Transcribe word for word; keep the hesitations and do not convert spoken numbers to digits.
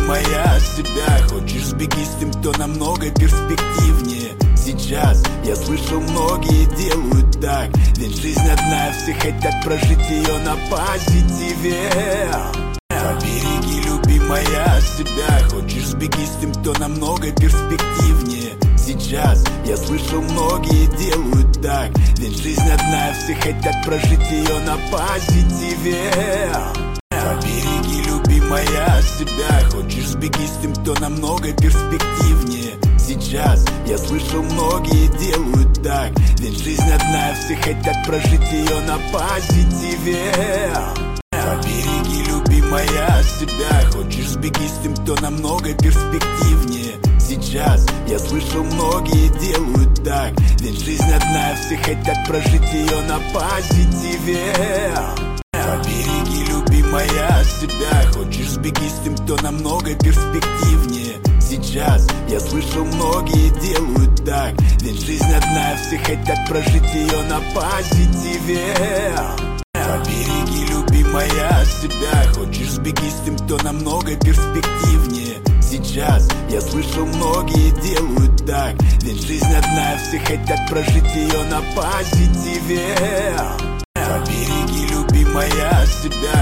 любимая, себя хочешь, сбеги с тем, кто намного перспективнее. Сейчас я слышал, многие делают так, ведь жизнь одна, все хотят прожить ее на позитиве. Побереги, любимая, себя хочешь, сбеги с тем, кто намного перспективнее. Сейчас я слышал, многие делают так, ведь жизнь одна, все хотят прожить ее на позитиве. Побереги, любимая, себя хочешь, сбеги с тем, кто намного перспективнее. Сейчас я слышал, многие делают так, ведь жизнь одна, все хотят прожить ее на позитиве. Побереги, любимая, себя хочешь, сбеги с тем, кто намного перспективнее. Сейчас я слышал, многие делают так, ведь жизнь одна, все хотят прожить ее на позитиве. Побереги, любимая, себя хочешь, сбеги с тем, кто намного перспективнее. Сейчас я слышал, многие делают так, ведь жизнь одна, все хотят прожить ее на позитиве. Побереги, любимая, себя хочешь, сбеги с тем, кто намного перспективнее. Сейчас я слышал, многие делают так, ведь жизнь одна, все хотят прожить ее на позитиве. Побереги, любимая, себя